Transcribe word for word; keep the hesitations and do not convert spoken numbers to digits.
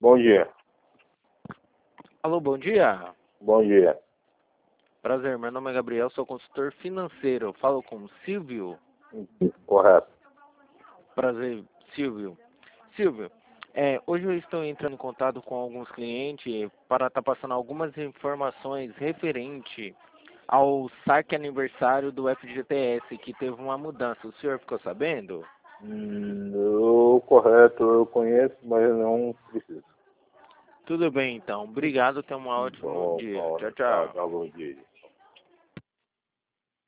Bom dia. Alô, bom dia. Bom dia. Prazer, meu nome é Gabriel, sou consultor financeiro. Falo com Silvio. Correto. Prazer, Silvio. Silvio, é, hoje eu estou entrando em contato com alguns clientes para estar passando algumas informações referente ao saque aniversário do F G T S, que teve uma mudança. O senhor ficou sabendo? Hum, eu, correto, eu conheço, mas não preciso. Tudo bem, então. Obrigado, tenha um ótimo Bom, dia. bom, Tchau, tá, tchau. tá, bom dia.